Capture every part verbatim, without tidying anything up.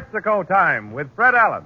Texaco Time with Fred Allen.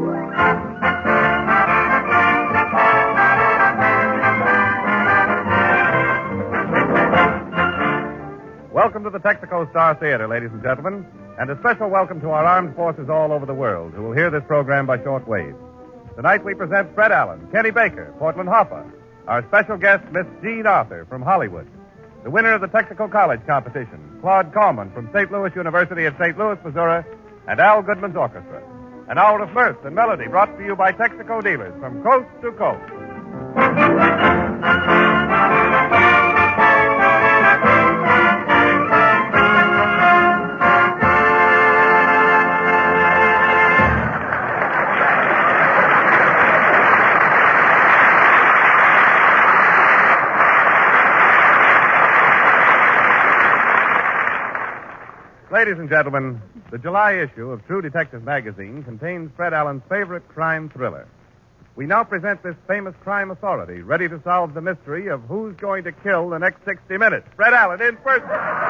Welcome to the Texaco Star Theater, ladies and gentlemen, and a special welcome to our armed forces all over the world who will hear this program by shortwave. Tonight we present Fred Allen, Kenny Baker, Portland Hoffa, our special guest, Miss Jean Arthur from Hollywood, the winner of the Texaco College competition, Claude Coleman from Saint Louis University in Saint Louis, Missouri, and Al Goodman's orchestra. An hour of mirth and melody brought to you by Texaco dealers from coast to coast. Ladies and gentlemen, the July issue of True Detective magazine contains Fred Allen's favorite crime thriller. We now present this famous crime authority, ready to solve the mystery of who's going to kill the next sixty minutes. Fred Allen in person.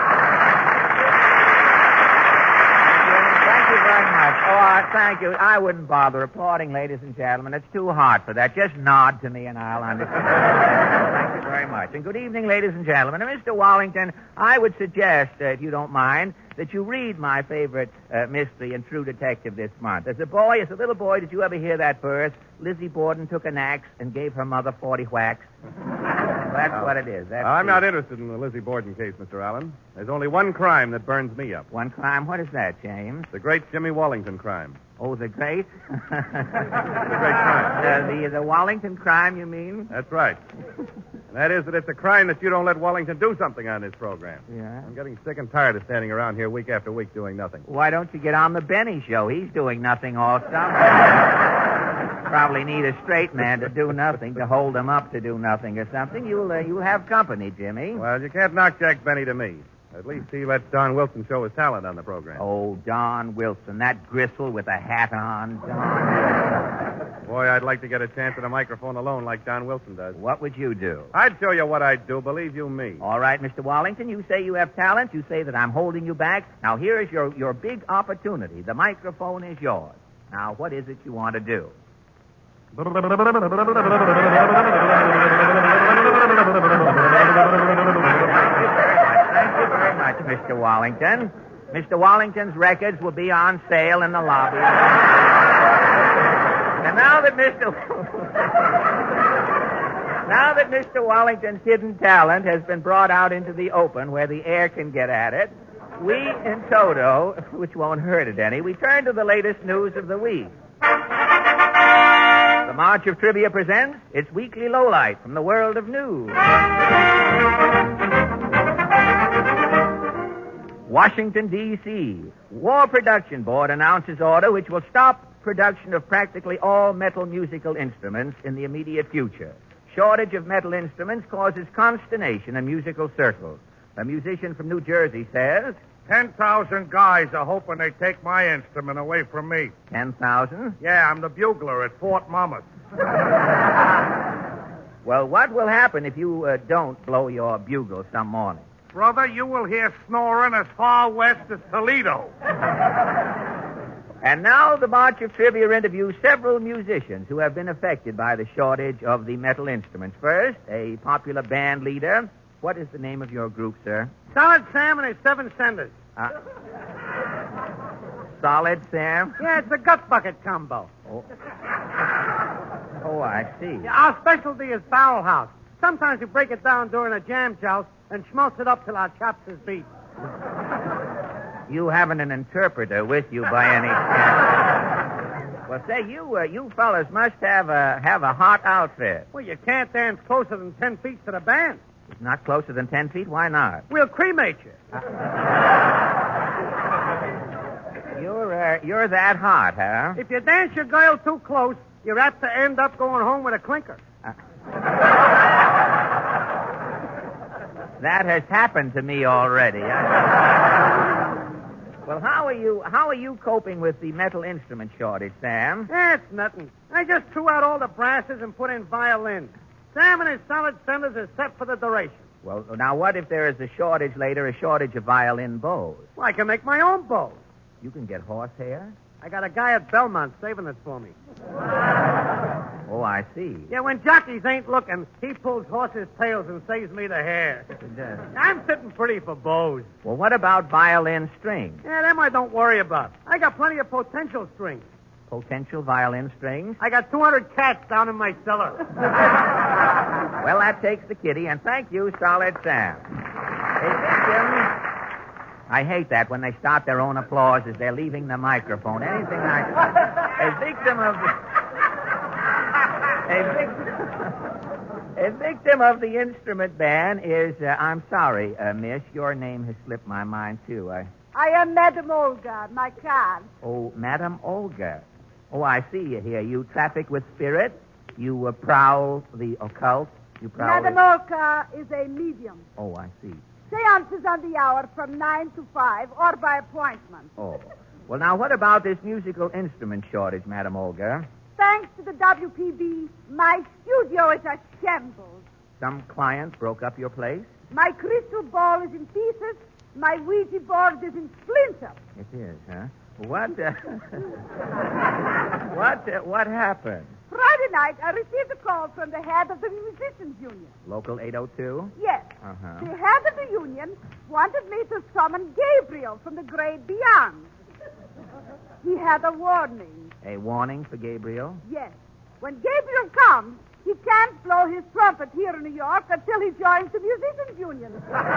Thank you very much. Oh, uh, thank you. I wouldn't bother applauding, ladies and gentlemen. It's too hot for that. Just nod to me and I'll understand. Thank you very much. And good evening, ladies and gentlemen. And Mister Wallington, I would suggest, uh, if you don't mind, that you read my favorite uh, mystery and true detective this month. As a boy, as a little boy, did you ever hear that verse? Lizzie Borden took an axe and gave her mother forty whacks. That's uh, what it is. That's I'm the... not interested in the Lizzie Borden case, Mister Allen. There's only one crime that burns me up. One crime? What is that, James? The great Jimmy Wallington crime. Oh, the great? the great crime. Uh, the, the Wallington crime, you mean? That's right. And that is that it's a crime that you don't let Wallington do something on this program. Yeah? I'm getting sick and tired of standing around here week after week doing nothing. Why don't you get on the Benny show? He's doing nothing all summer. Probably need a straight man to do nothing, to hold him up to do nothing or something. You'll, uh, you'll have company, Jimmy. Well, you can't knock Jack Benny to me. At least he lets Don Wilson show his talent on the program. Oh, Don Wilson, that gristle with a hat on, Don. Boy, I'd like to get a chance at a microphone alone like Don Wilson does. What would you do? I'd show you what I'd do, believe you me. All right, Mister Wallington, you say you have talent. You say that I'm holding you back. Now, here is your, your big opportunity. The microphone is yours. Now, what is it you want to do? Mister Wallington. Mister Wallington's records will be on sale in the lobby. And now that Mister now that Mister Wallington's hidden talent has been brought out into the open where the air can get at it, we in Toto, which won't hurt it any, we turn to the latest news of the week. The March of Trivia presents its weekly lowlight from the world of news. Washington, D C War Production Board announces order which will stop production of practically all metal musical instruments in the immediate future. Shortage of metal instruments causes consternation in musical circles. A musician from New Jersey says... Ten thousand guys are hoping they take my instrument away from me. Ten thousand? Yeah, I'm the bugler at Fort Monmouth. Well, what will happen if you uh, don't blow your bugle some morning? Brother, you will hear snoring as far west as Toledo. And now the March of Trivia interviews several musicians who have been affected by the shortage of the metal instruments. First, a popular band leader. What is the name of your group, sir? Solid Sam and his seven senders. Uh, Solid Sam? Yeah, it's a gut bucket combo. Oh, oh I see. Yeah, our specialty is barrel house. Sometimes we break it down during a jam joust and schmaltz it up till our chops is beat. You haven't an interpreter with you by any chance. Well, say, you uh, you fellas must have a, have a hot outfit. Well, you can't dance closer than ten feet to the band. Not closer than ten feet? Why not? We'll cremate you. You're, uh, you're that hot, huh? If you dance your girl too close, you're apt to end up going home with a clinker. Uh... That has happened to me already. Well, how are you how are you coping with the metal instrument shortage, Sam? That's nothing. I just threw out all the brasses and put in violins. Sam and his solid centers are set for the duration. Well, now what if there is a shortage later, a shortage of violin bows? Well, I can make my own bows. You can get horsehair? I got a guy at Belmont saving it for me. Oh, I see. Yeah, when jockeys ain't looking, he pulls horses' tails and saves me the hair. It does. I'm sitting pretty for bows. Well, what about violin strings? Yeah, them I don't worry about. I got plenty of potential strings. Potential violin strings? I got two hundred cats down in my cellar. Well, that takes the kitty, and thank you, Solid Sam. A victim... I hate that when they start their own applause as they're leaving the microphone. Anything like... A victim of... A victim... A victim of the instrument ban is... Uh, I'm sorry, uh, miss. Your name has slipped my mind, too. I... I am Madame Olga, my card. Oh, Madame Olga. Oh, I see you here. You traffic with spirits. You uh, prowl the occult. You prowl... Madame Olga is a medium. Oh, I see. Seances on the hour from nine to five, or by appointment. Oh. Well, now, what about this musical instrument shortage, Madame Olga? Thanks to the W P B, my studio is a shambles. Some client broke up your place? My crystal ball is in pieces. My Ouija board is in splinters. It is, huh? What, uh... what, uh, what happened? Friday night, I received a call from the head of the Musicians Union. Local eight oh two? Yes. Uh-huh. The head of the union wanted me to summon Gabriel from the great beyond. He had a warning. A warning for Gabriel? Yes. When Gabriel comes, he can't blow his trumpet here in New York until he joins the Musicians Union.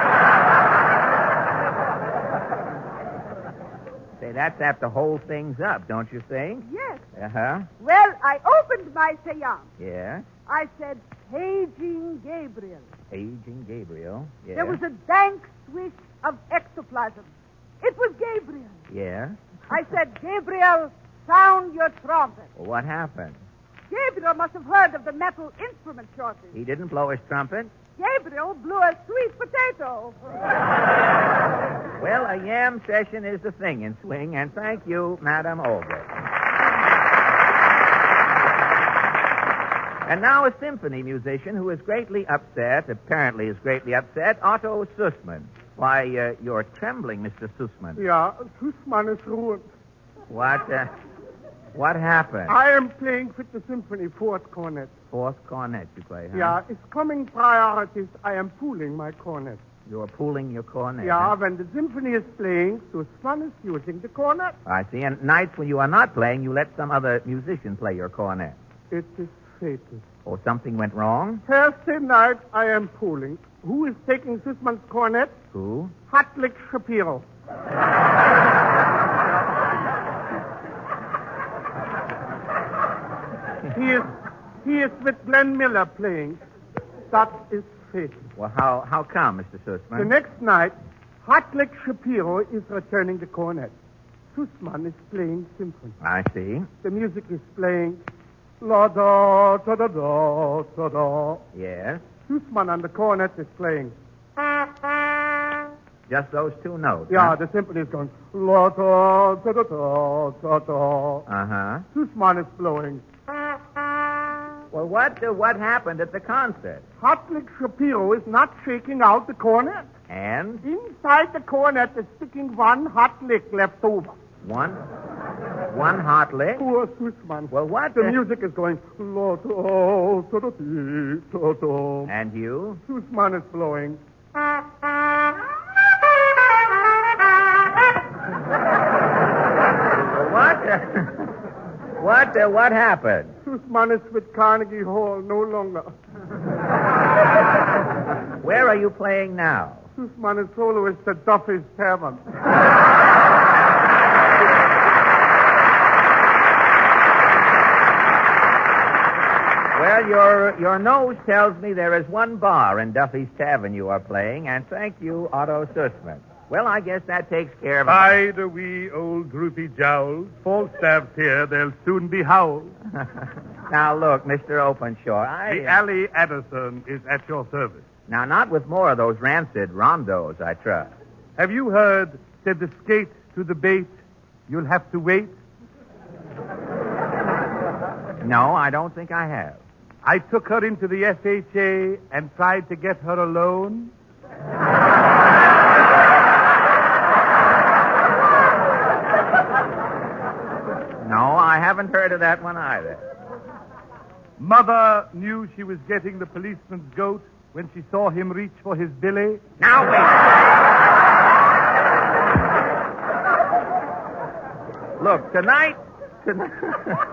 Say, that's apt to hold things up, don't you think? Yes. Uh-huh. Well, I opened my seance. Yeah? I said, paging Gabriel. Paging Gabriel. Yeah. There was a dank swish of ectoplasm. It was Gabriel. Yeah? I said, Gabriel, sound your trumpet. Well, what happened? Gabriel must have heard of the metal instrument shortage. He didn't blow his trumpet? Gabriel blew a sweet potato. Well, a yam session is the thing in swing, and thank you, Madame Olga. And now a symphony musician who is greatly upset, apparently is greatly upset, Otto Sussman. Why, uh, you're trembling, Mister Sussman. Yeah, Sussman is ruined. What, uh, what happened? I am playing with the symphony fourth cornet. Fourth cornet you play, huh? Yeah, it's coming priorities. I am pooling my cornet. You're pooling your cornet. Yeah, huh? when the symphony is playing, Sussman is using the cornet. I see. And nights when you are not playing, you let some other musician play your cornet. It is fatal. Or something went wrong? Thursday night, I am pooling. Who is taking Sussman's cornet? Who? Hartlich Shapiro. he is he is with Glenn Miller playing. That is fatal. Well, how how come, Mister Sussman? The next night, Hartlich Shapiro is returning the cornet. Sussman is playing symphony. I see. The music is playing la da da da da da da. Yes. Sussman on the cornet is playing. Just those two notes. Yeah, huh? the symphony is going la da da da da da da. Uh-huh. Sussman is blowing. Well, what uh, what happened at the concert? Hartlich Shapiro is not shaking out the cornet. And Inside the cornet is sticking one hot lick left over. one one hot lick? Poor Sussman. Well, what The the- music is going la da da da dee, da da. And you? Sussman is blowing. Well, what? Uh, what uh, what happened? Sussman is with Carnegie Hall no longer. Where are you playing now? Sussman is soloist at Duffy's Tavern. Well, your your nose tells me there is one bar in Duffy's Tavern you are playing, and thank you, Otto Sussman. Well, I guess that takes care of it. Bide a wee old droopy jowls. Falstaff's here, they'll soon be howled. Now, look, Mister Openshaw, I... The Alley Addison is at your service. Now, not with more of those rancid rondos, I trust. Have you heard, said the skate to the bait, you'll have to wait? No, I don't think I have. I took her into the S H A and tried to get her alone. of that one either. Mother knew she was getting the policeman's goat when she saw him reach for his billy. Now, wait. Look, tonight... Tonight...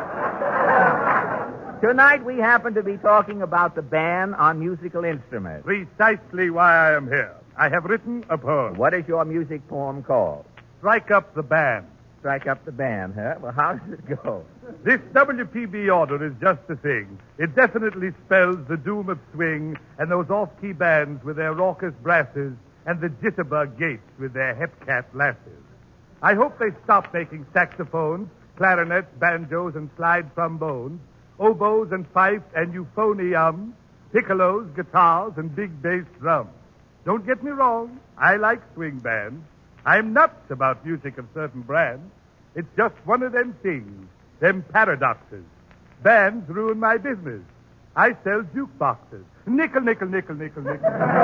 Tonight we happen to be talking about the ban on musical instruments. Precisely why I am here. I have written a poem. What is your music poem called? Strike Up the Band. Strike Up the Band, huh? Well, how does it go? This W P B order is just the thing. It definitely spells the doom of swing and those off-key bands with their raucous brasses and the jitterbug gates with their hepcat lasses. I hope they stop making saxophones, clarinets, banjos, and slide trombones, oboes and fifes and euphoniums, piccolos, guitars, and big bass drums. Don't get me wrong. I like swing bands. I'm nuts about music of certain brands. It's just one of them things, them paradoxes. Bands ruin my business. I sell jukeboxes. Nickel, nickel, nickel, nickel, nickel.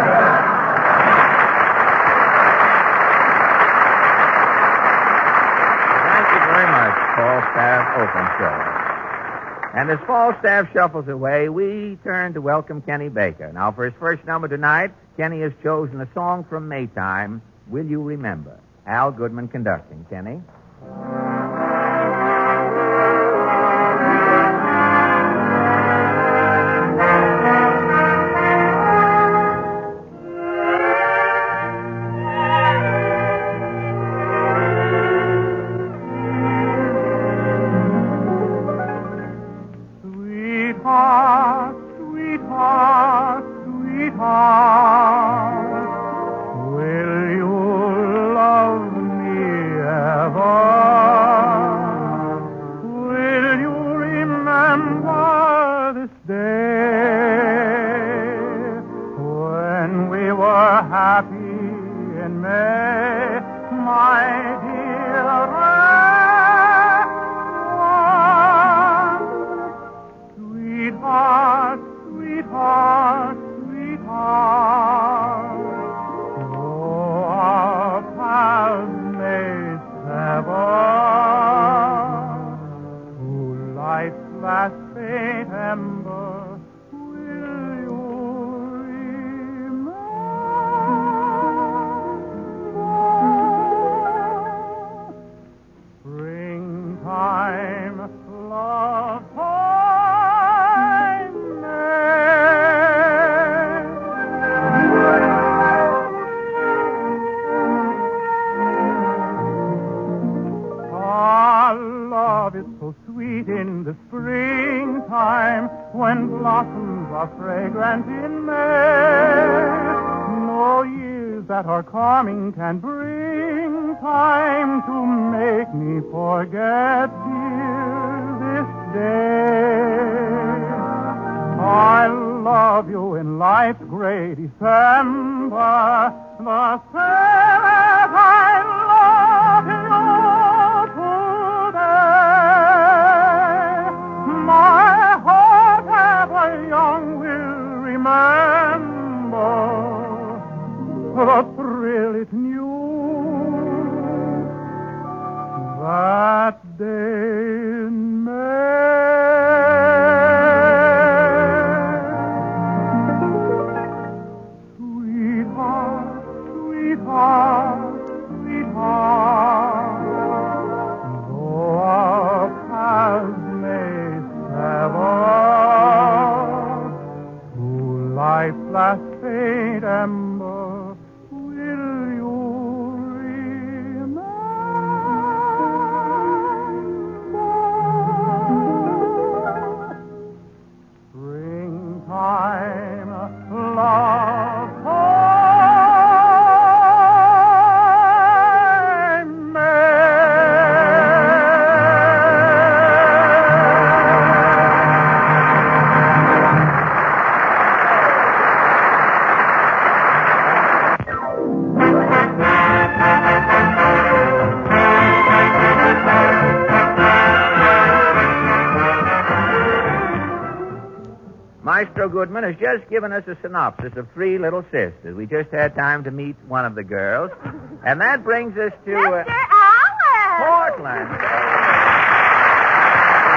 Thank you very much, Falstaff Oakenshaw. And as Falstaff shuffles away, we turn to welcome Kenny Baker. Now, for his first number tonight, Kenny has chosen a song from Maytime, Will You Remember? Al Goodman conducting. Kenny? Sweetheart, sweetheart, sweetheart, will you love me ever? Will you remember this day when we were happy in May, my dear Sweetheart, sweetheart, sweetheart, though our paths may sever, through life's last faint ember, will you remember? Springtime, love it's so sweet in the springtime when blossoms are fragrant in May. No years that are coming can bring time to make me forget, dear, this day. I love you in life's gray December, the same as I love you. My heart ever young will remember the thrill it knew that day in May. Sweetheart, sweetheart, sweetheart, though our paths life's last faint ember, will you remember? Springtime, love, time, Maestro Goodman has just given us a synopsis of Three Little Sisters. We just had time to meet one of the girls. And that brings us to... Uh, Mister Allen! Portland.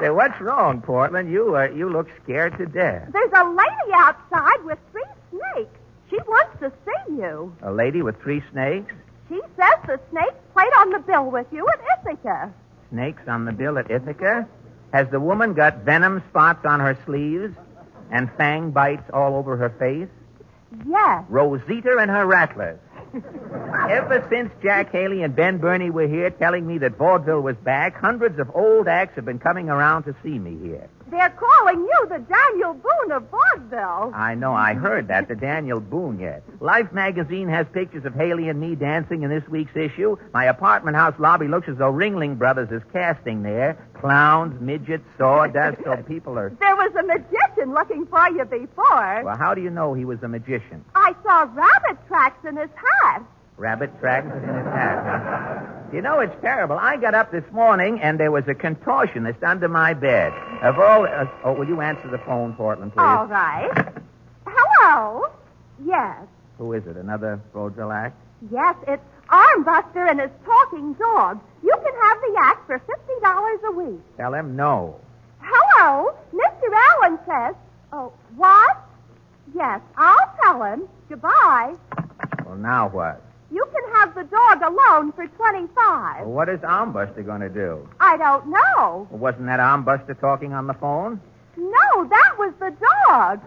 Say, what's wrong, Portland? You uh, you look scared to death. There's a lady outside with three snakes. She wants to see you. A lady with three snakes? She says the snakes played on the bill with you at Ithaca. Snakes on the bill at Ithaca? Has the woman got venom spots on her sleeves and fang bites all over her face? Yes. Rosita and her rattlers. Ever since Jack Haley and Ben Burney were here telling me that vaudeville was back, hundreds of old acts have been coming around to see me here. They're calling you the Daniel Boone of vaudeville. I know, I heard that, the Daniel Boone yet. Life magazine has pictures of Haley and me dancing in this week's issue. My apartment house lobby looks as though Ringling Brothers is casting there. Clowns, midgets, sawdust, so people are... There was a magician looking for you before. Well, how do you know he was a magician? I saw rabbit tracks in his hat. Rabbit tracks in his hat, huh? You know, it's terrible. I got up this morning, and there was a contortionist under my bed. Of all... Uh, oh, will you answer the phone, Portland, please? All right. Hello? Yes. Who is it, another vaudeville act? Yes, it's Armbuster and his talking dog. You can have the act for fifty dollars a week. Tell him no. Hello? Mister Allen says... Oh, what? Yes, I'll tell him. Goodbye. Well, now what? You can have the dog alone for twenty-five. Well, what is Armbuster going to do? I don't know. Well, wasn't that Armbuster talking on the phone? No, that was the dog.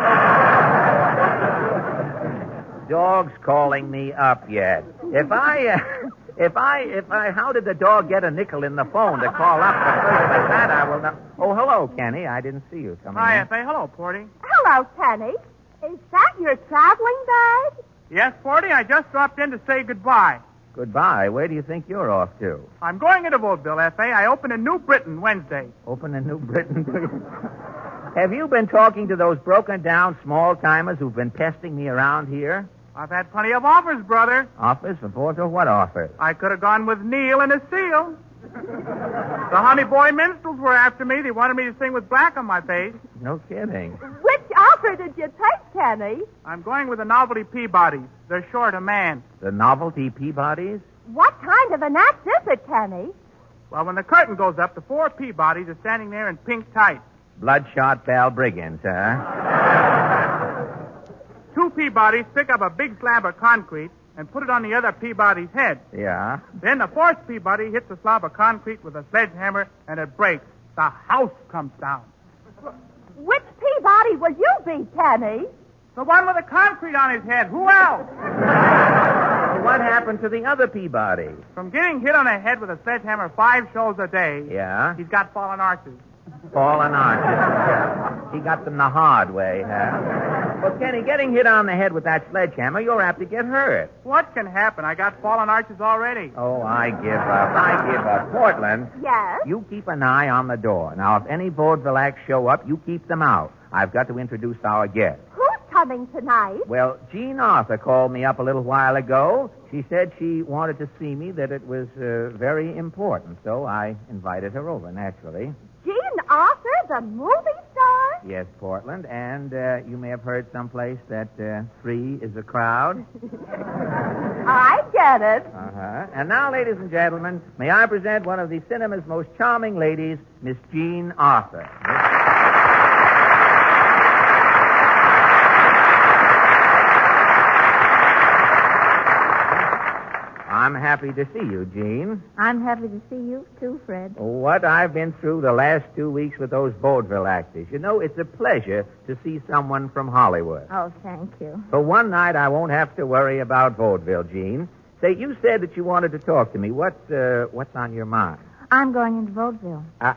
Dog's calling me up yet. If I, uh, if I, if I, how did the dog get a nickel in the phone to call up? But first like that, I will know. Oh, hello, Kenny. I didn't see you coming Hi, in. say hello, Porty. Hello, Kenny. Is that your traveling bag? Yes, Porty, I just dropped in to say goodbye. Goodbye. Where do you think you're off to? I'm going into vaudeville, F A. I open in New Britain Wednesday. Open in New Britain. Have you been talking to those broken-down small-timers who've been pesting me around here? I've had plenty of offers, brother. Offers? For vaudeville? What offers? I could have gone with Neil and a seal. The Honey Boy Minstrels were after me. They wanted me to sing with black on my face. No kidding. Which offer did you take, Kenny? I'm going with the Novelty Peabodys. They're short a man. The Novelty Peabodys? What kind of an act is it, Kenny? Well, when the curtain goes up, the four Peabodys are standing there in pink tights. Bloodshot Balbriggans, huh? Two Peabodys pick up a big slab of concrete and put it on the other Peabody's head. Yeah? Then the fourth Peabody hits the slab of concrete with a sledgehammer, and it breaks. The house comes down. Which Peabody will you be, Kenny? The one with the concrete on his head. Who else? What happened to the other Peabody? From getting hit on the head with a sledgehammer five shows a day, Yeah? he's got fallen arches. Fallen arches. He got them the hard way, huh? Well, Kenny, getting hit on the head with that sledgehammer, you're apt to get hurt. What can happen? I got fallen arches already. Oh, I give up. I give up. Portland, Yes? you keep an eye on the door. Now, if any vaudeville acts show up, you keep them out. I've got to introduce our guest. Who's coming tonight? Well, Jean Arthur called me up a little while ago. She said she wanted to see me, that it was uh, very important. So I invited her over, naturally. Jean Arthur, the movie star? Yes, Portland. And uh, you may have heard someplace that uh, three is a crowd. I get it. Uh-huh. And now, ladies and gentlemen, may I present one of the cinema's most charming ladies, Miss Jean Arthur. I'm happy to see you, Jean. I'm happy to see you, too, Fred. What I've been through the last two weeks with those vaudeville actors. You know, it's a pleasure to see someone from Hollywood. Oh, thank you. For one night, I won't have to worry about vaudeville, Jean. Say, you said that you wanted to talk to me. What, uh, what's on your mind? I'm going into vaudeville. Uh...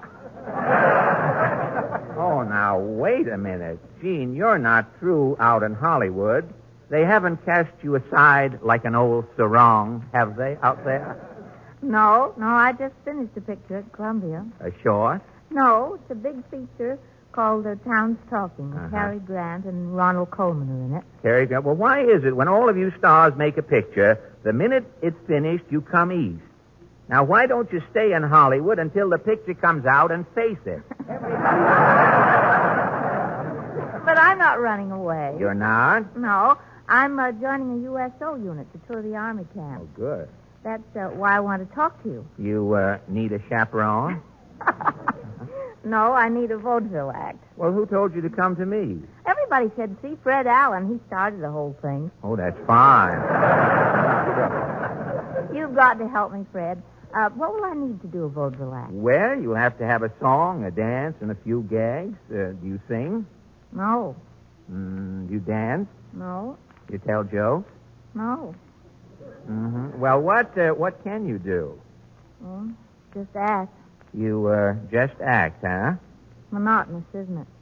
oh, now, wait a minute. Jean, you're not through out in Hollywood. They haven't cast you aside like an old sarong, have they, out there? No, no, I just finished a picture at Columbia. A short? No, it's a big feature called The Town's Talking. Uh-huh. Cary Grant and Ronald Colman are in it. Cary Grant. Well, why is it when all of you stars make a picture, the minute it's finished, you come east? Now, why don't you stay in Hollywood until the picture comes out and face it? But I'm not running away. You're not? No, I'm uh, joining a U S O unit to tour the Army camp. Oh, good. That's uh, why I want to talk to you. You uh, need a chaperone? No, I need a vaudeville act. Well, who told you to come to me? Everybody said, see Fred Allen. He started the whole thing. Oh, that's fine. You've got to help me, Fred. Uh, what will I need to do a vaudeville act? Well, you'll have to have a song, a dance, and a few gags. Uh, do you sing? No. Mm, do you dance? No. You tell jokes? No. Mm-hmm. Well, what uh, what can you do? Well, just act. You uh, just act, huh? Monotonous, isn't it?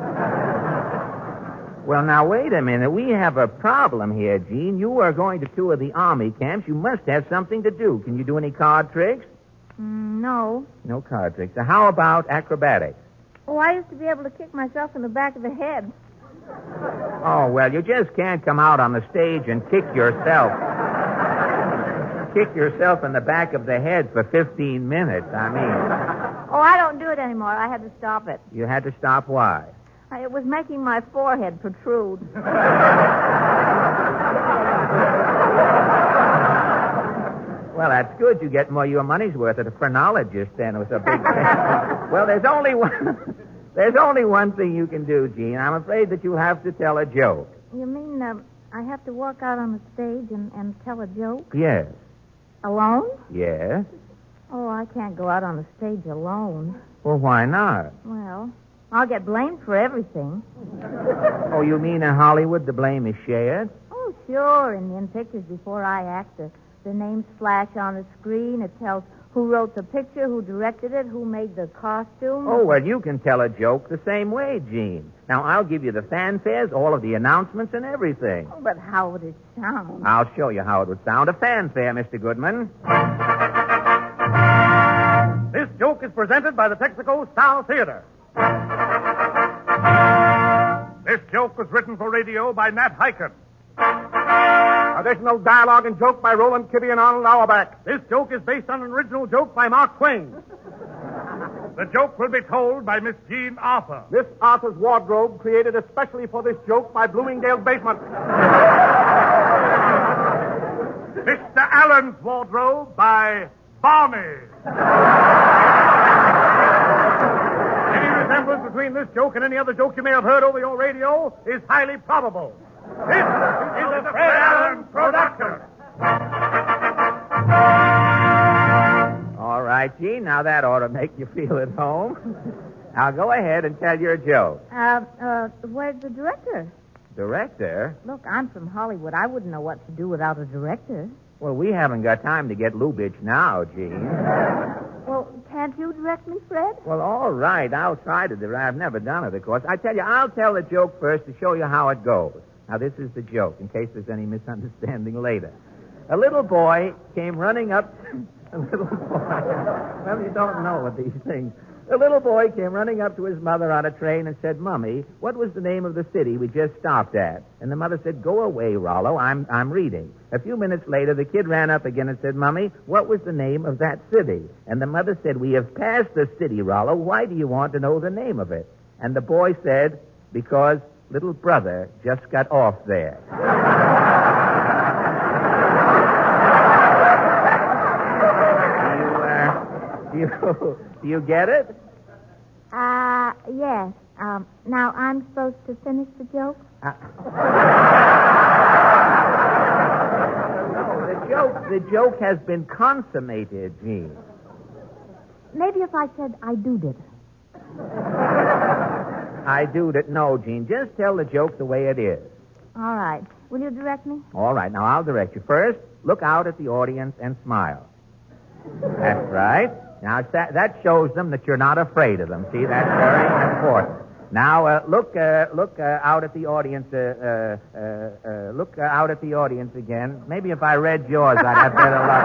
Well, now, wait a minute. We have a problem here, Gene. You are going to two of the Army camps. You must have something to do. Can you do any card tricks? Mm, no. No card tricks. So how about acrobatics? Oh, I used to be able to kick myself in the back of the head. Oh, well, you just can't come out on the stage and kick yourself. kick yourself in the back of the head for fifteen minutes. I mean... Oh, I don't do it anymore. I had to stop it. You had to stop why? It was making my forehead protrude. Well, that's good. You get more your money's worth at a phrenologist then. It was a big thing. Well, there's only one... There's only one thing you can do, Gene. I'm afraid that you'll have to tell a joke. You mean uh, I have to walk out on the stage and, and tell a joke? Yes. Alone? Yes. Oh, I can't go out on the stage alone. Well, why not? Well, I'll get blamed for everything. Oh, you mean in Hollywood the blame is shared? Oh, sure. In, in pictures before I act, the, the names flash on the screen. It tells who wrote the picture, who directed it, who made the costume. Oh, well, you can tell a joke the same way, Gene. Now, I'll give you the fanfares, all of the announcements, and everything. Oh, but how would it sound? I'll show you how it would sound. A fanfare, Mister Goodman. This joke is presented by the Texaco Star Theater. This joke was written for radio by Nat Hiken. Additional dialogue and joke by Roland Kibbe and Arnold Auerbach. This joke is based on an original joke by Mark Twain. The joke will be told by Miss Jean Arthur. Miss Arthur's wardrobe created especially for this joke by Bloomingdale's basement. Mister Allen's wardrobe by Barney. Any resemblance between this joke and any other joke you may have heard over your radio is highly probable. This is a Fred Allen production. All right, Gene. Now that ought to make you feel at home. Now go ahead and tell your joke. Uh, uh, where's the director? Director? Look, I'm from Hollywood. I wouldn't know what to do without a director. Well, we haven't got time to get Lubitsch now, Gene. Well, can't you direct me, Fred? Well, all right. I'll try to direct. I've never done it, of course. I tell you, I'll tell the joke first to show you how it goes. Now, this is the joke, in case there's any misunderstanding later. A little boy came running up... A little boy... Well, you don't know what these things... A little boy came running up to his mother on a train and said, Mummy, what was the name of the city we just stopped at? And the mother said, Go away, Rollo, I'm I'm reading. A few minutes later, the kid ran up again and said, Mummy, what was the name of that city? And the mother said, We have passed the city, Rollo. Why do you want to know the name of it? And the boy said, Because little brother just got off there. Do you, do you get it? Uh, yes. Um, now, I'm supposed to finish the joke? Uh, no, the joke, the joke has been consummated, Gene. Maybe if I said I do it. I do it. No, Gene. Just tell the joke the way it is. All right. Will you direct me? All right. Now, I'll direct you. First, look out at the audience and smile. That's right. Now, that, that shows them that you're not afraid of them. See, that's very important. Now, uh, look uh, look uh, out at the audience. Uh, uh, uh, uh, look uh, out at the audience again. Maybe if I read yours, I'd have better luck.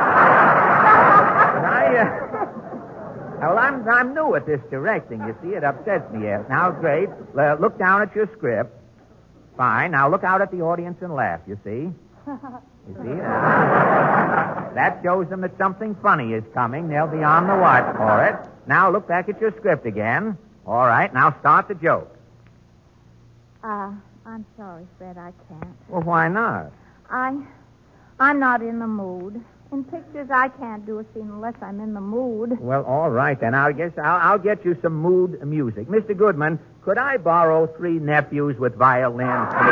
I, uh, well, I'm, I'm new at this directing, you see. It upsets me. Uh, now, great. Uh, look down at your script. Fine. Now, look out at the audience and laugh, you see. You see? Uh, that shows them that something funny is coming. They'll be on the watch for it. Now look back at your script again. All right, now start the joke. Uh, I'm sorry, Fred, I can't. Well, why not? I, I'm not in the mood. In pictures, I can't do a scene unless I'm in the mood. Well, all right, then. I guess I'll, I'll get you some mood music. Mister Goodman, could I borrow three nephews with violins?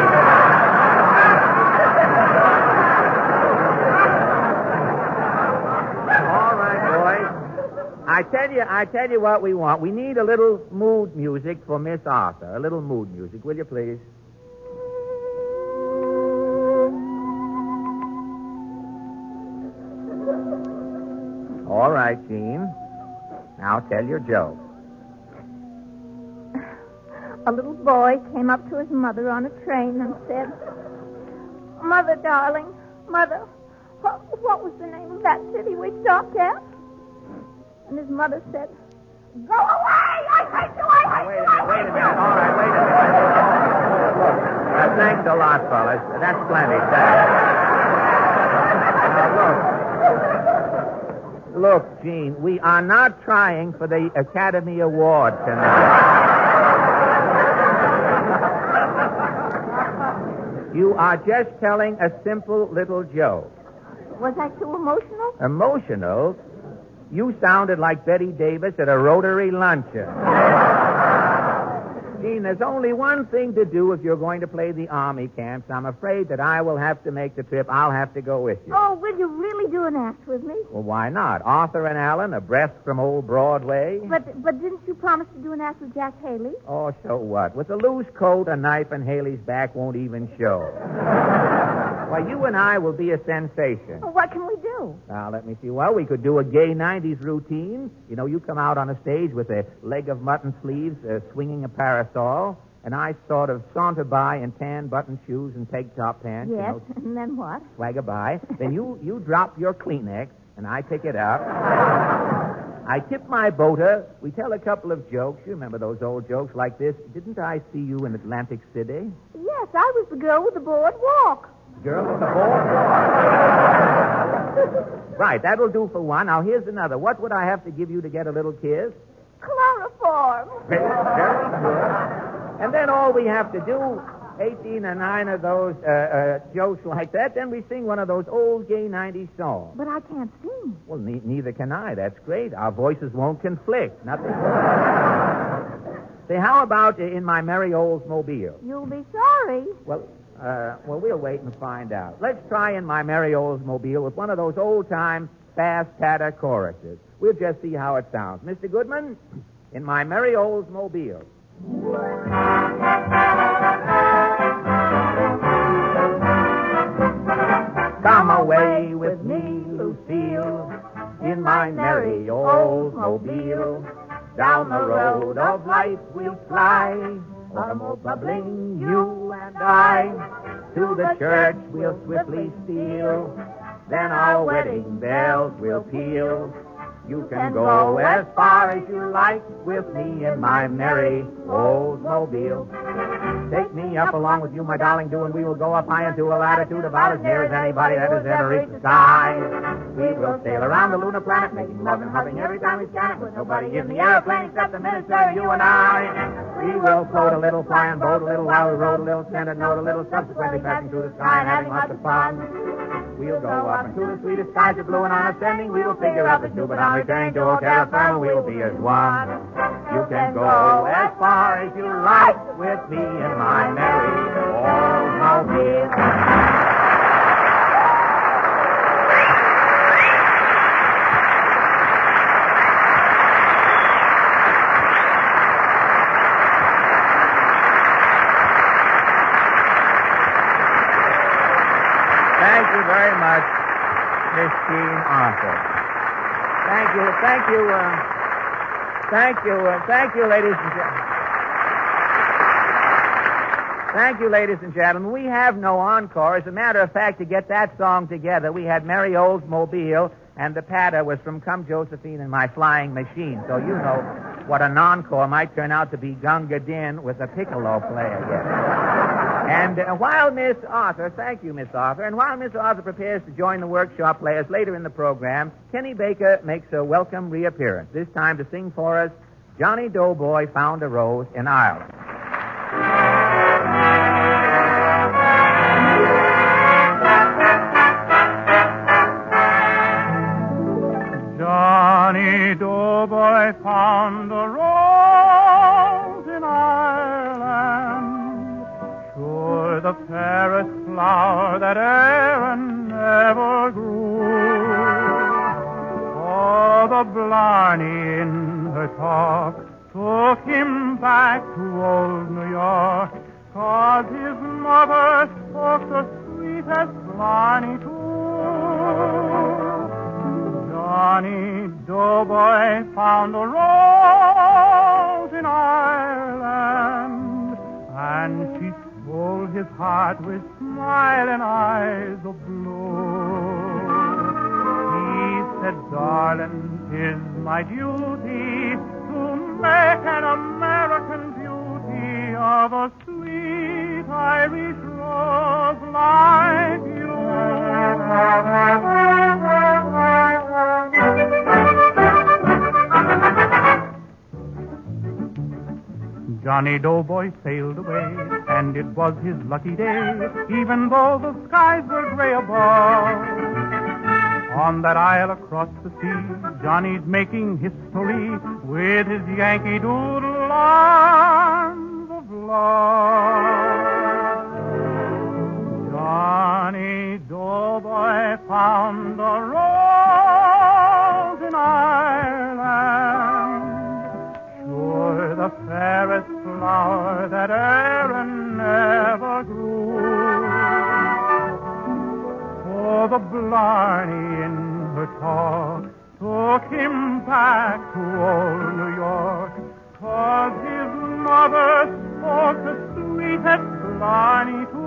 All right, boys. I tell you, I tell you what we want. We need a little mood music for Miss Arthur. A little mood music, will you please? All right, Jean. Now tell your joke. A little boy came up to his mother on a train and said, Mother, darling, Mother, what, what was the name of that city we stopped at? And his mother said, Go away! I hate you! I hate Wait a you! minute, wait a minute. All right, wait a minute. Look, uh, thanks a lot, fellas. That's plenty. Thanks. Now, look. Look, Gene, we are not trying for the Academy Award tonight. You are just telling a simple little joke. Was I too emotional? Emotional? You sounded like Betty Davis at a Rotary luncheon. Gene, there's only one thing to do if you're going to play the Army camps. I'm afraid that I will have to make the trip. I'll have to go with you. Oh, will you really do an act with me? Well, why not? Arthur and Alan, a breath from old Broadway. But but didn't you promise to do an act with Jack Haley? Oh, so what? With a loose coat, a knife, and Haley's back won't even show. Why, you and I will be a sensation. Well, what can we do? Now, let me see. Well, we could do a gay nineties routine. You know, you come out on a stage with a leg of mutton sleeves, uh, swinging a parasol, and I sort of saunter by in tan button shoes and peg top pants. Yes, You know, and then what? swagger by. Then you, you drop your Kleenex, and I pick it up. I tip my boater. We tell a couple of jokes. You remember those old jokes like this? Didn't I see you in Atlantic City? Yes, I was the girl with the boardwalk. Girl with the boardwalk. Right, that'll do for one. Now, here's another. What would I have to give you to get a little kiss? Chloroform. Very, very good. And then all we have to do, eighteen or nine of those uh, uh, jokes like that, then we sing one of those old gay nineties songs. But I can't sing. Well, ne- neither can I. That's great. Our voices won't conflict. Nothing. Say, how about in my merry Oldsmobile? You'll be sorry. Well, uh, well, we'll wait and find out. Let's try in my merry Oldsmobile with one of those old-time fast patter choruses. We'll just see how it sounds. Mister Goodman, in my merry Oldsmobile. Come away with me, Lucille, in my merry Oldsmobile. Down the road of life we'll fly, almost bubbling, you and I. To the church we'll swiftly steal, then our wedding bells will peal. You can go as far as you like with me in my merry Oldsmobile. Take me up along with you, my darling, do, and we will go up high into a latitude about as near as anybody that has ever reached the sky. We will sail around the lunar planet, making love and hugging every time we scan it, with nobody in the airplane except the minister, you and I. We will float a little, fly and boat a little, while we rode a little, send a note a little, subsequently passing through the sky and having lots of fun. We'll go up into the sweetest skies of blue, and on ascending we will figure out the two, but on returning to Hotel Firma we will be as one. You can go as far as you like with me in my merry Oldsmobile. Thank you very much, Miss Jean Arthur. Thank you, thank you, uh, thank you, uh, thank you, ladies and gentlemen. Thank you, ladies and gentlemen. We have no encore. As a matter of fact, to get that song together, we had Merry Oldsmobile, and the patter was from Come Josephine and My Flying Machine. So you know what an encore might turn out to be Gunga Din with a piccolo player. Yes. And uh, while Miss Arthur, thank you, Miss Arthur, and while Miss Arthur prepares to join the workshop players later in the program, Kenny Baker makes a welcome reappearance, this time to sing for us, Johnny Doughboy Found a Rose in Ireland. fairest flower that e'er and ever grew. Oh, the Blarney in her talk took him back to old New York, 'cause his mother spoke the sweetest Blarney too. Johnny Doughboy found a rose in Ireland, and she stole his heart with smiling eyes of blue. He said, darling, 'tis my duty to make an American beauty of a sweet Irish rose like you. Johnny Doughboy sailed away, and it was his lucky day, even though the skies were gray above. On that isle across the sea, Johnny's making history with his Yankee Doodle arms of love. Johnny Doughboy found a rose in Ireland, sure the fairest flower that e'er and ever grew. Oh, the Blarney in her talk took him back to old New York, 'cause his mother spoke the sweetest Blarney too.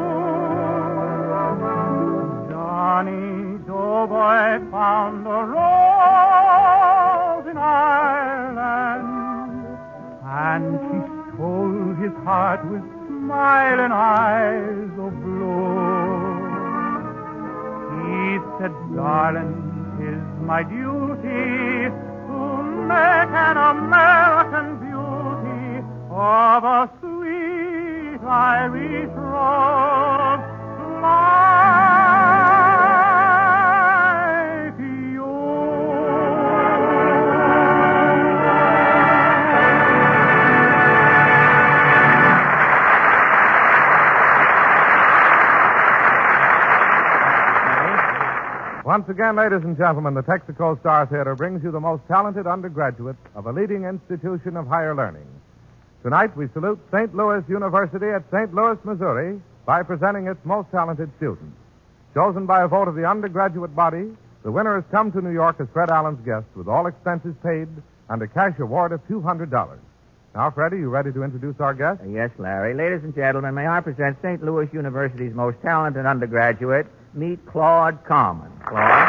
Johnny Doughboy found a rose in Ireland, and she stole his heart with smiling eyes of blue. He said, darling, 'tis my duty to make an American beauty of a sweet Irish rose like you. Once again, ladies and gentlemen, the Texaco Star Theater brings you the most talented undergraduate of a leading institution of higher learning. Tonight, we salute Saint Louis University at Saint Louis, Missouri, by presenting its most talented students. Chosen by a vote of the undergraduate body, the winner has come to New York as Fred Allen's guest with all expenses paid and a cash award of two hundred dollars. Now, Freddie, you ready to introduce our guest? Uh, yes, Larry. Ladies and gentlemen, may I present Saint Louis University's most talented undergraduate. Meet Claude Carman. Claude.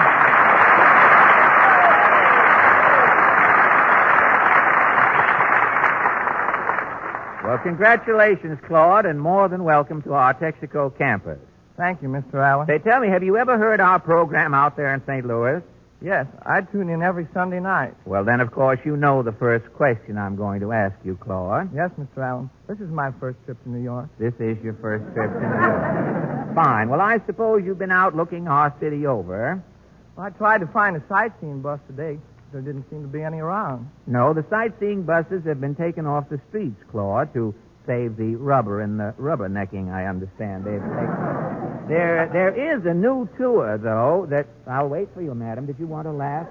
Well, congratulations, Claude, and more than welcome to our Texaco campus. Thank you, Mister Allen. Say, tell me, have you ever heard our program out there in Saint Louis? Yes, I tune in every Sunday night. Well, then, of course, you know the first question I'm going to ask you, Claude. Yes, Mister Allen. This is my first trip to New York. This is your first trip to New York. Fine. Well, I suppose you've been out looking our city over. Well, I tried to find a sightseeing bus today. There didn't seem to be any around. No, the sightseeing buses have been taken off the streets, Claude, to save the rubber in the rubbernecking, I understand. They've taken... There, there is a new tour, though, that... I'll wait for you, madam. Did you want to laugh?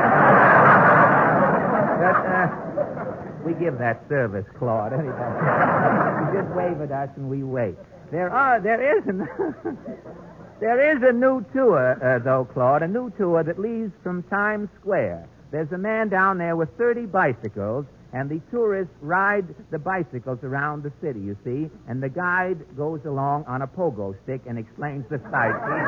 But, uh, we give that service, Claude. Anyway, you just wave at us and we wait. There are, there is an... There is a new tour, uh, though, Claude, a new tour that leaves from Times Square. There's a man down there with thirty bicycles, and the tourists ride the bicycles around the city, you see, and the guide goes along on a pogo stick and explains the sightseeing.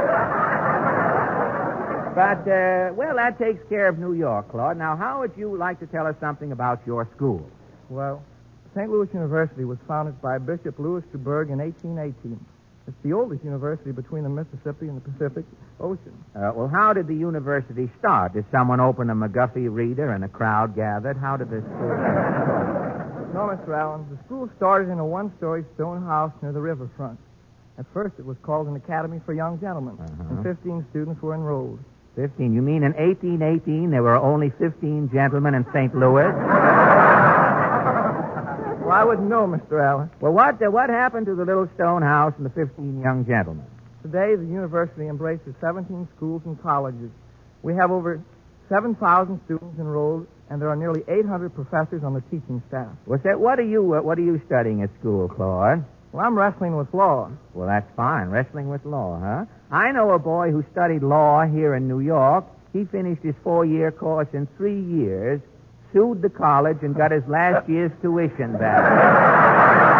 But, uh, well, that takes care of New York, Claude. Now, how would you like to tell us something about your school? Well, Saint Louis University was founded by Bishop Louis Duberg in eighteen eighteen. It's the oldest university between the Mississippi and the Pacific Ocean. Uh, well, how did the university start? Did someone open a McGuffey reader and a crowd gathered? How did this school start? No, Mister Allen. The school started in a one-story stone house near the riverfront. At first, it was called an Academy for Young Gentlemen, Uh-huh. and fifteen students were enrolled. Fifteen? You mean in eighteen eighteen there were only fifteen gentlemen in Saint Louis? Well, I wouldn't know, Mister Allen. Well, what uh, what happened to the little stone house and the fifteen young gentlemen? Today, the university embraces seventeen schools and colleges. We have over seven thousand students enrolled, and there are nearly eight hundred professors on the teaching staff. What's that? What are you uh, What are you studying at school, Claude? Well, I'm wrestling with law. Well, that's fine. Wrestling with law, huh? I know a boy who studied law here in New York. He finished his four-year course in three years, sued the college, and got his last year's tuition back.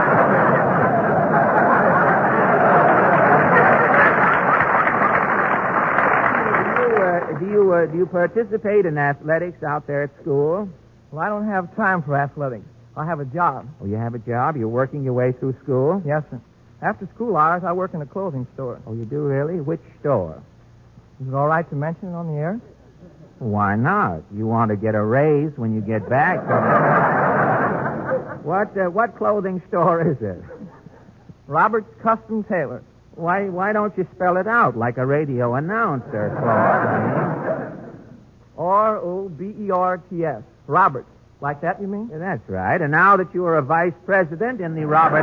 Do you, uh, do you participate in athletics out there at school? Well, I don't have time for athletics. I have a job. Oh, you have a job? You're working your way through school? Yes, sir. After school hours, I work in a clothing store. Oh, you do really? Which store? Is it all right to mention it on the air? Why not? You want to get a raise when you get back. what uh, what clothing store is it? Robert's Custom Tailor. Why why don't you spell it out like a radio announcer, Claude? R O B E R T S. Roberts. Like that, you mean? Yeah, that's right. And now that you are a vice president in the Robert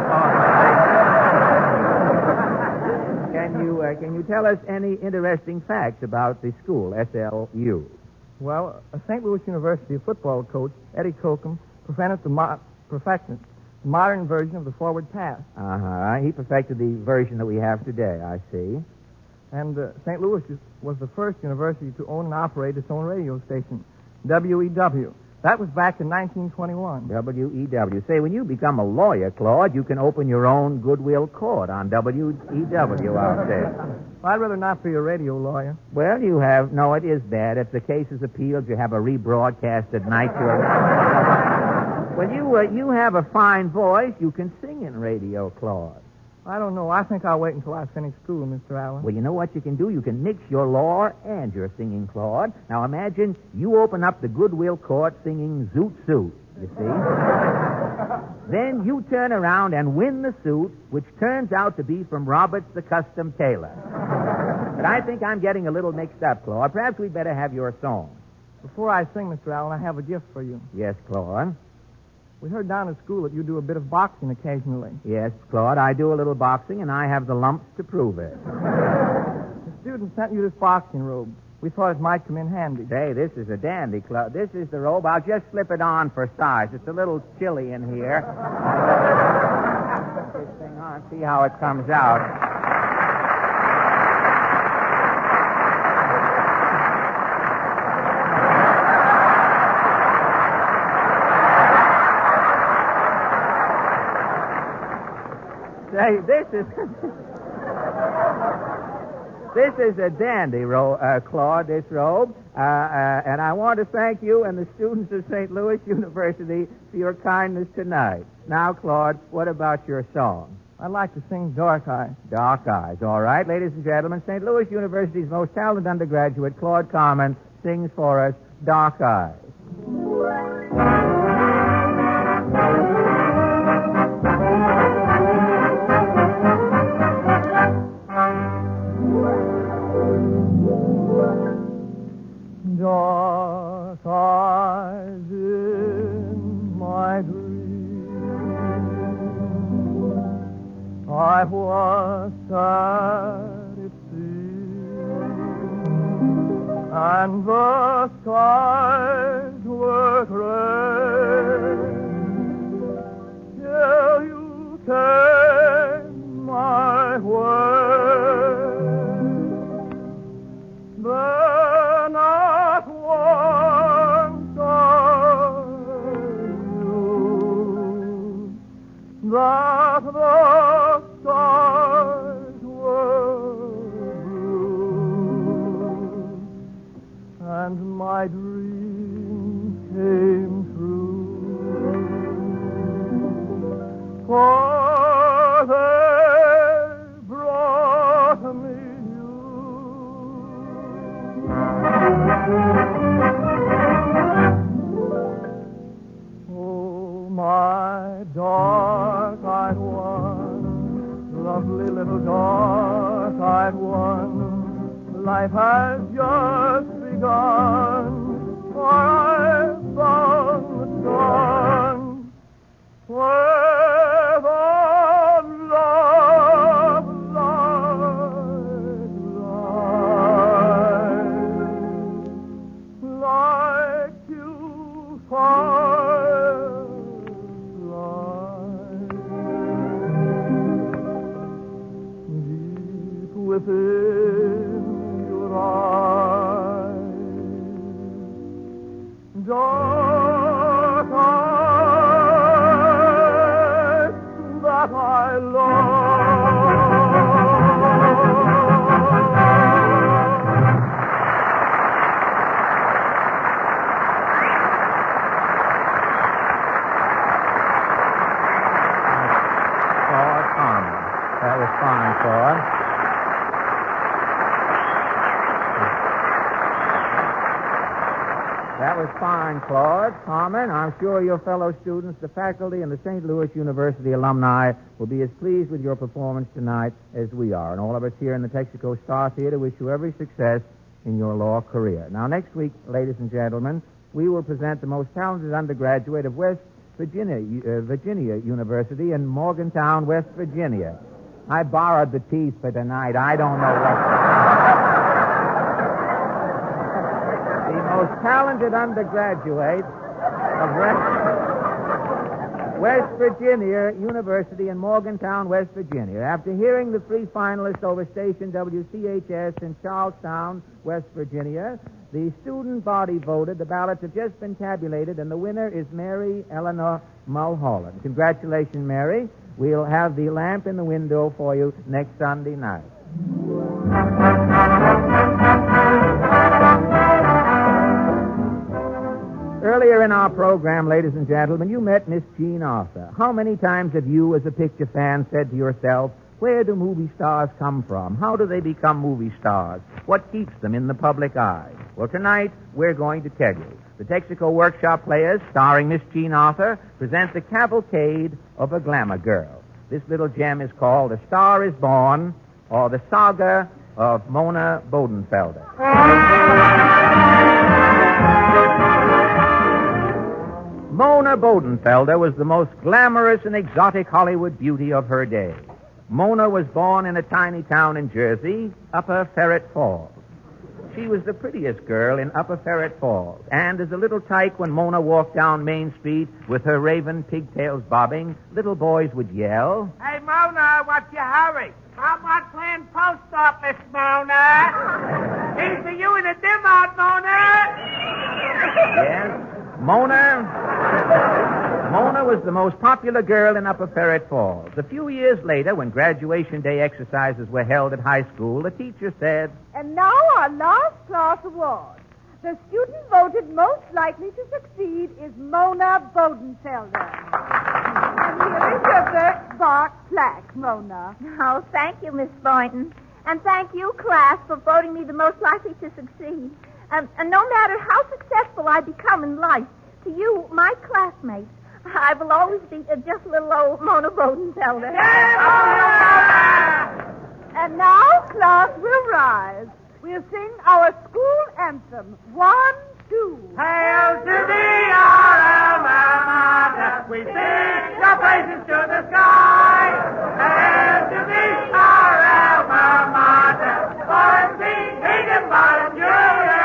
organization, can you uh, can you tell us any interesting facts about the school, S L U? Well, a Saint Louis University football coach, Eddie Kokum, perfected the mo- perfected the modern version of the forward pass. Uh-huh. He perfected the version that we have today, I see. And uh, Saint Louis was the first university to own and operate its own radio station, W E W. That was back in nineteen twenty-one. W E W. Say, when you become a lawyer, Claude, you can open your own goodwill court on W E W out there. I'd rather not be a radio lawyer. Well, you have... No, it is bad. If the case is appealed, you have a rebroadcast at night. You're... Well, you, uh, you have a fine voice. You can sing in radio, Claude. I don't know. I think I'll wait until I finish school, Mister Allen. Well, you know what you can do? You can mix your law and your singing, Claude. Now, imagine you open up the Goodwill Court singing Zoot Suit, you see? Then you turn around and win the suit, which turns out to be from Roberts the Custom Tailor. But I think I'm getting a little mixed up, Claude. Perhaps we'd better have your song. Before I sing, Mister Allen, I have a gift for you. Yes, Claude? We heard down at school that you do a bit of boxing occasionally. Yes, Claude, I do a little boxing, and I have the lumps to prove it. The student sent you this boxing robe. We thought it might come in handy. Say, this is a dandy, Claude. This is the robe. I'll just slip it on for size. It's a little chilly in here. Put this thing on, see how it comes out. Say, this is this is a dandy, ro- uh, Claude, this robe. Uh, uh, and I want to thank you and the students of Saint Louis University for your kindness tonight. Now, Claude, what about your song? I'd like to sing Dark Eyes. Dark Eyes. All right, ladies and gentlemen, Saint Louis University's most talented undergraduate, Claude Carman, sings for us Dark Eyes. Dark eyes in my dream, I was sad it seemed, and the skies were gray, till you came my way. Then at once I knew that the skies were blue, and my dream came true. For they brought me oh, my dark-eyed one, lovely little dark-eyed one, life has just begun, for I've found the sun where the love lies, like you firelight, deep within your eyes, dark eyes that I love. Claude Palmer. That was fine, Claude. That was fine, Claude. Palmer, and I'm sure your fellow students, the faculty, and the Saint Louis University alumni will be as pleased with your performance tonight as we are. And all of us here in the Texaco Star Theater wish you every success in your law career. Now, next week, ladies and gentlemen, we will present the most talented undergraduate of West Virginia, uh, Virginia University in Morgantown, West Virginia. I borrowed the teeth for tonight. I don't know what. The most talented undergraduate of West, West Virginia University in Morgantown, West Virginia. After hearing the three finalists over station W C H S in Charlestown, West Virginia, the student body voted. The ballots have just been tabulated, and the winner is Mary Eleanor Mulholland. Congratulations, Mary. We'll have the lamp in the window for you next Sunday night. Earlier in our program, ladies and gentlemen, you met Miss Jean Arthur. How many times have you, as a picture fan, said to yourself, where do movie stars come from? How do they become movie stars? What keeps them in the public eye? Well, tonight, we're going to tell you. The Texaco Workshop Players, starring Miss Jean Arthur, present the cavalcade of a glamour girl. This little gem is called A Star is Born, or The Saga of Mona Bodenfelder. Mona Bodenfelder was the most glamorous and exotic Hollywood beauty of her day. Mona was born in a tiny town in Jersey, Upper Ferret Falls. She was the prettiest girl in Upper Ferret Falls, and as a little tyke, when Mona walked down Main Street with her raven pigtails bobbing, little boys would yell, Hey, Mona, what's your hurry? I'm not playing post office, Mona. Here's for you in the dim out, Mona. Yes, Mona... Mona was the most popular girl in Upper Ferret Falls. A few years later, when graduation day exercises were held at high school, the teacher said, And now our last class award. The student voted most likely to succeed is Mona Bodenfelder. And here is your birthmark plaque, Mona. Oh, thank you, Miss Boynton. And thank you, class, for voting me the most likely to succeed. Um, and no matter how successful I become in life, to you, my classmates, I will always be uh, just little old Mona Bodenfelder. And now, class will rise. We'll sing our school anthem. One, two. Hail to thee, our alma mater. We sing your praises to the sky. Hail to thee, our alma mater. For the kingdom of junior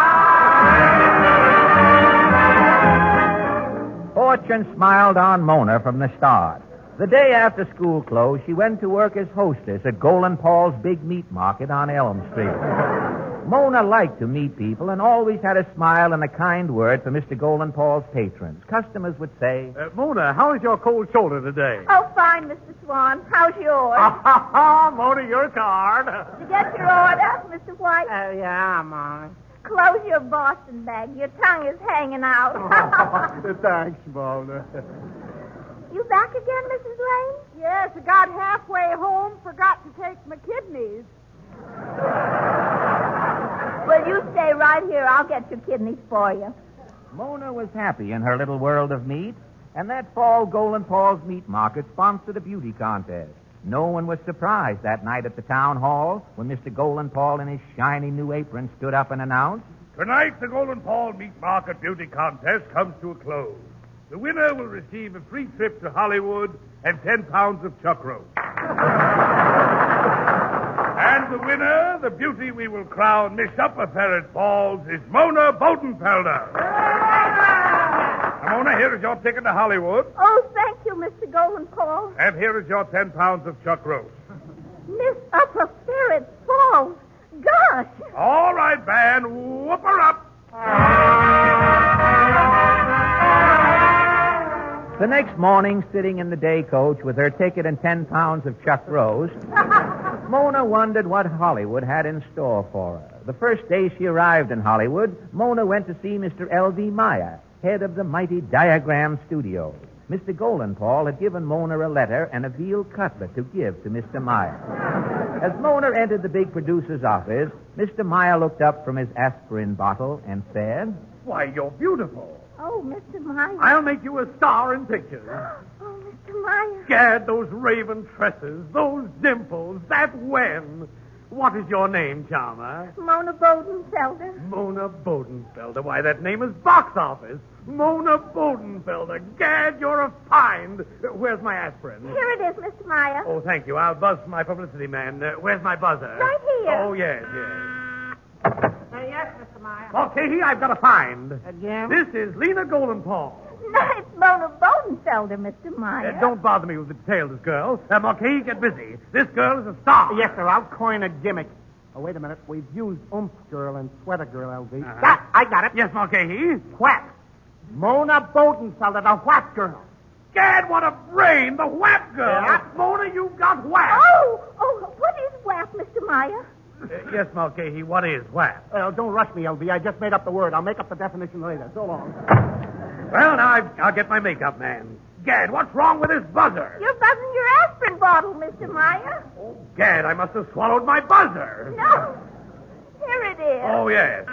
high. Fortune smiled on Mona from the start. The day after school closed, she went to work as hostess at Golden Paul's Big Meat Market on Elm Street. Mona liked to meet people and always had a smile and a kind word for Mister Golden Paul's patrons. Customers would say, Uh, Mona, how is your cold shoulder today? Oh, fine, Mister Swan. How's yours? Ha ha ha! Mona, your card. Did you get your order, Mister White? Oh, yeah, Mona. Close your Boston bag. Your tongue is hanging out. Thanks, Mona. You back again, Missus Lane? Yes, I got halfway home, forgot to take my kidneys. Well, you stay right here. I'll get your kidneys for you. Mona was happy in her little world of meat, and that fall Golden Paul's Meat Market sponsored a beauty contest. No one was surprised that night at the town hall when Mister Golden Paul in his shiny new apron stood up and announced, Tonight, the Golden Paul Meat Market Beauty Contest comes to a close. The winner will receive a free trip to Hollywood and ten pounds of chuck roast. And the winner, the beauty we will crown Miss Upper Ferret Falls, is Mona Bodenfelder. Now, Mona, here is your ticket to Hollywood. Oh, thank you, Mister Goldenpaw. And here is your ten pounds of chuck roast. Miss Upper Ferret Falls. Gosh. All right, band, whoop her up. The next morning, sitting in the day coach with her ticket and ten pounds of chuck roast, Mona wondered what Hollywood had in store for her. The first day she arrived in Hollywood, Mona went to see Mister L V Meyer, head of the mighty Diagram Studio. Mister Goldenpaw had given Mona a letter and a veal cutlet to give to Mister Meyer. As Mona entered the big producer's office, Mister Meyer looked up from his aspirin bottle and said, Why, you're beautiful. Oh, Mister Meyer. I'll make you a star in pictures. Oh, Mister Meyer. Gad, those raven tresses, those dimples, that wen. What is your name, Charmer? Mona Bodenfelder. Mona Bodenfelder. Why, that name is box office. Mona Bodenfelder. Gad, you're a find. Where's my aspirin? Here it is, Mister Meyer. Oh, thank you. I'll buzz my publicity man. Uh, where's my buzzer? Right here. Oh, yes, yes. Uh, yes, Mister Meyer. Okay, I've got a find. Again? This is Lena Goldenpaw. No, it's Mona Bodenfelder, Mister Meyer. Uh, don't bother me with the details, girl. Uh, Marquis, get busy. This girl is a star. Yes, sir. I'll coin a gimmick. Oh, wait a minute. We've used Oomph Girl and Sweater Girl, L V. Uh-huh. Ah, I got it. Yes, Marquis. Whap. Mona Bodenfelder, the Whap Girl. Gad, what a brain. The whap girl. Yeah. Mona, you've got whap. Oh, oh, what is W A P, Mister Meyer? Uh, yes, Marquis, what is whap? Uh, don't rush me, L V. I just made up the word. I'll make up the definition later. So long. Well, now I've, I'll get my makeup man. Gad, what's wrong with this buzzer? You're buzzing your aspirin bottle, Mister Meyer. Oh, Gad, I must have swallowed my buzzer. No. Here it is. Oh, yes.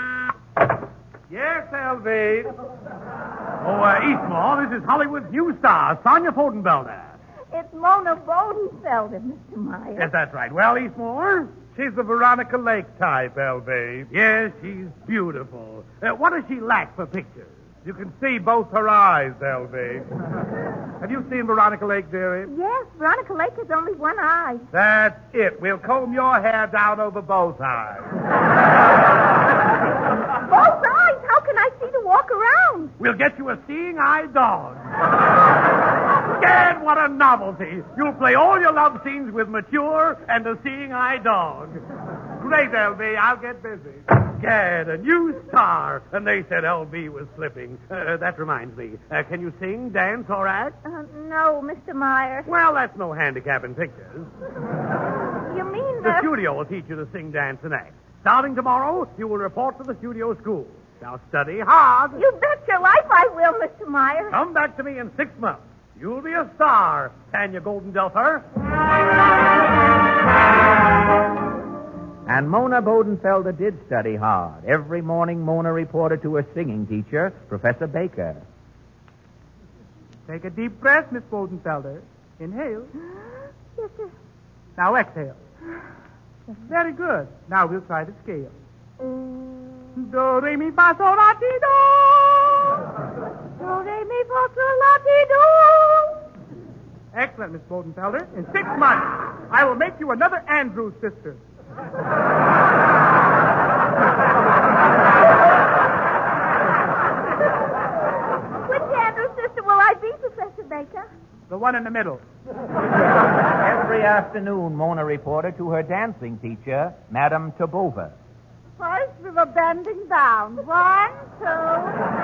Yes, L V. Oh, uh, Eastmore, this is Hollywood's new star, Sonia Bodenfelder. It's Mona Bodenfelder, Mister Meyer. Yes, that's right. Well, Eastmore? She's the Veronica Lake type, L V. Yes, she's beautiful. Uh, what does she lack for pictures? You can see both her eyes, L V. Have you seen Veronica Lake, dearie? Yes, Veronica Lake has only one eye. That's it. We'll comb your hair down over both eyes. Both eyes? How can I see to walk around? We'll get you a seeing eye dog. Gad, what a novelty. You'll play all your love scenes with mature and a seeing eye dog. Great, L V. I'll get busy. Gad, a new star. And they said L B was slipping. Uh, that reminds me. Uh, can you sing, dance, or act? Uh, no, Mister Meyer. Well, that's no handicap in pictures. You mean The the... studio will teach you to sing, dance, and act. Starting tomorrow, you will report to the studio school. Now study hard. You bet your life I will, Mister Meyer. Come back to me in six months. You'll be a star, Tanya Goldendelfer. And Mona Bodenfelder did study hard. Every morning, Mona reported to her singing teacher, Professor Baker. Take a deep breath, Miss Bodenfelder. Inhale. Yes, sir. Now exhale. Very good. Now we'll try the scale. Do, re, mi, fa, sol, la, ti, do. Do, re, mi, fa, sol, la, ti, do. Excellent, Miss Bodenfelder. In six months, I will make you another Andrews sister. Which Andrew sister will I be, Professor Baker? The one in the middle. Every afternoon, Mona reported to her dancing teacher, Madame Tabova. First, we were bending down. One, two.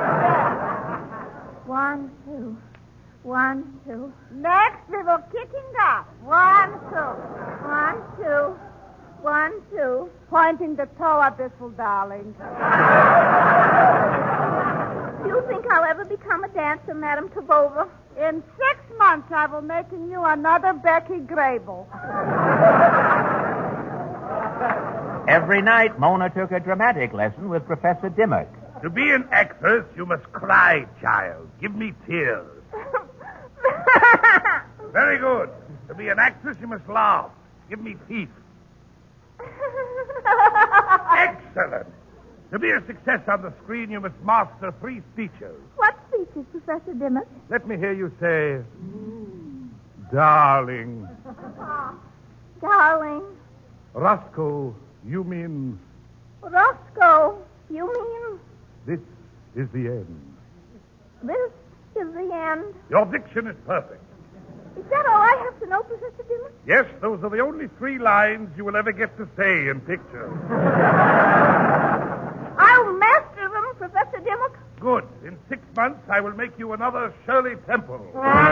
One, two. One, two. Next, we were kicking up. One, two. One, two. One, two. Pointing the toe at this little darling. Do you think I'll ever become a dancer, Madame Tabova? In six months, I will making you another Becky Grable. Every night, Mona took a dramatic lesson with Professor Dimmock. To be an actress, you must cry, child. Give me tears. Very good. To be an actress, you must laugh. Give me teeth. Excellent. To be a success on the screen, you must master three speeches. What speeches, Professor Dimmock? Let me hear you say, darling. Darling. Roscoe, you mean Roscoe, you mean this is the end. this is the end? Your diction is perfect. Is that all I have to know, Professor Dimmock? Yes, those are the only three lines you will ever get to say in pictures. I'll master them, Professor Dimmock. Good. In six months, I will make you another Shirley Temple.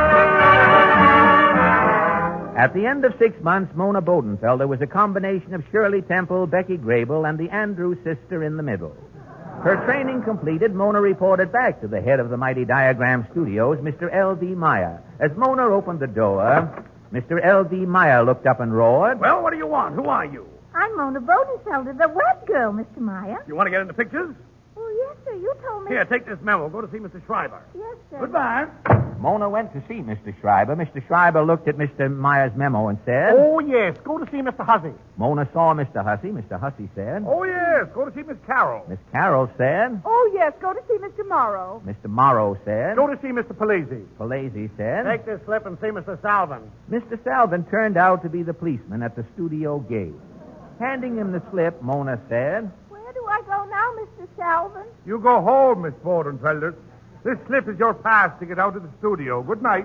At the end of six months, Mona Bodenfelder was a combination of Shirley Temple, Becky Grable, and the Andrews sister in the middle. Her training completed, Mona reported back to the head of the Mighty Diagram Studios, Mister L D. Meyer. As Mona opened the door, Mister L D. Meyer looked up and roared. Well, what do you want? Who are you? I'm Mona Bodenfelder, the web girl, Mister Meyer. You want to get into pictures? Oh, yes, sir. You told me. Here, take this memo. Go to see Mister Schreiber. Yes, sir. Goodbye. Mona went to see Mister Schreiber. Mister Schreiber looked at Mister Meyer's memo and said... Oh, yes. Go to see Mister Hussey. Mona saw Mister Hussey. Mister Hussey said... Oh, yes. Go to see Miss Carroll. Miss Carroll said... Oh, yes, go to see Mister Morrow. Mister Morrow said... Go to see Mister Palese. Palese said... Take this slip and see Mister Salvin. Mister Salvin turned out to be the policeman at the studio gate. Handing him the slip, Mona said... Where do I go now, Mister Salvin? You go home, Miss Bodenfelder. This slip is your pass to get out of the studio. Good night.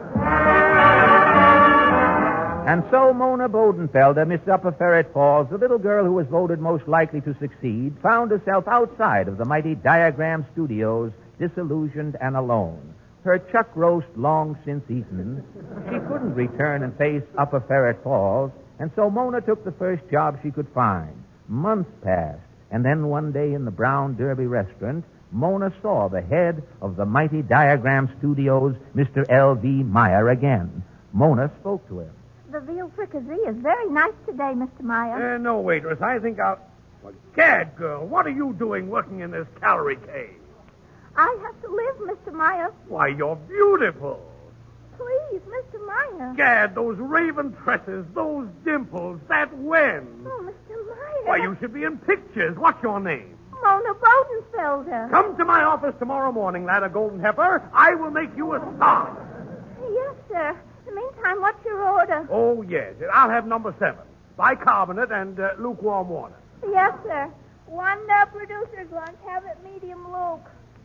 And so Mona Bodenfelder, Miss Upper Ferret Falls, the little girl who was voted most likely to succeed, found herself outside of the Mighty Diagram Studios, disillusioned and alone. Her chuck roast long since eaten, she couldn't return and face Upper Ferret Falls, and so Mona took the first job she could find. Months passed, and then one day in the Brown Derby restaurant, Mona saw the head of the Mighty Diagram Studios, Mister L D. Meyer, again. Mona spoke to him. The veal fricassee is very nice today, Mister Meyer. Uh, no, waitress. I think I'll... Well, gad, girl, what are you doing working in this calorie cave? I have to live, Mister Meyer. Why, you're beautiful. Please, Mister Meyer. Gad, those raven tresses, those dimples, that wen. Oh, Mister Meyer. Why, you should be in pictures. What's your name? Mona Bodenfelder. Come to my office tomorrow morning, lad of Golden Heifer. I will make you a star. Yes, sir. In the meantime, what's your order? Oh, yes. I'll have number seven. Bicarbonate and uh, lukewarm water. Yes, sir. One uh, producer's lunch. Have it medium luke.